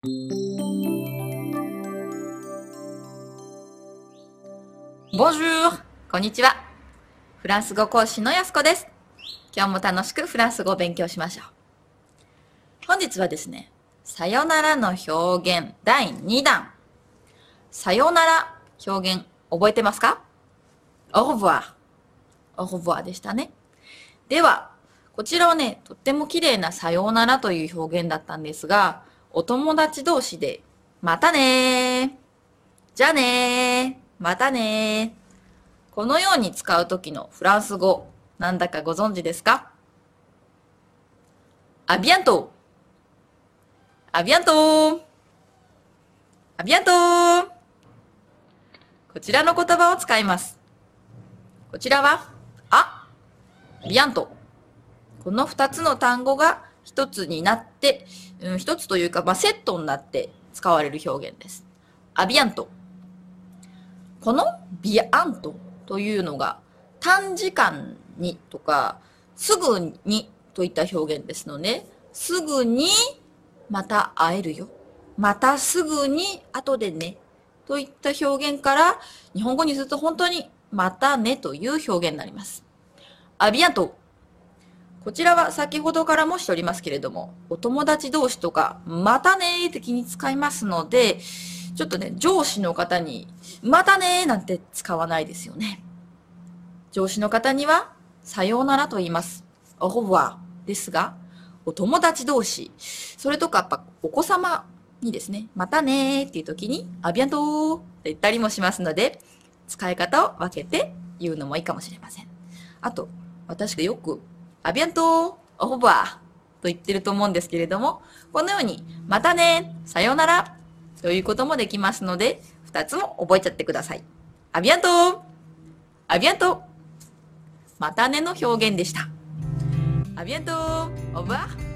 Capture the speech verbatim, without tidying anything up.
Bonjour! こんにちは。フランス語講師のやすこです。今日も楽しくフランス語を勉強しましょう。本日はですね、さよならの表現だいにだん。さよなら表現覚えてますか？ Au revoir。Au revoir でしたね。では、こちらはね、とっても綺麗なさようならという表現だったんですが、お友達同士で、またねー、じゃあねー、またねー。このように使うときのフランス語、なんだかご存知ですか？アビアントアビアントアビアントこちらの言葉を使います。こちらは、あ、ビアント。この二つの単語が一つになって、うん、一つというか、まあ、セットになって使われる表現です。アビアント。このビアントというのが短時間にとか、すぐにといった表現ですので、すぐにまた会えるよ。またすぐに後でね。といった表現から日本語にすると本当にまたねという表現になります。アビアント。こちらは先ほどからもしておりますけれども、お友達同士とか、またねー的に使いますので、ちょっとね、上司の方に、またねーなんて使わないですよね。上司の方には、さようならと言います。au revoirですが、お友達同士、それとかやっぱお子様にですね、またねーっていう時に、アビアントーって言ったりもしますので、使い方を分けて言うのもいいかもしれません。あと、私がよく、アビアントー、オーバーと言ってると思うんですけれども、このように、またね、さようならということもできますので、二つも覚えちゃってください。アビアントー、アビアントー、またねの表現でした。アビアントー、オーバー。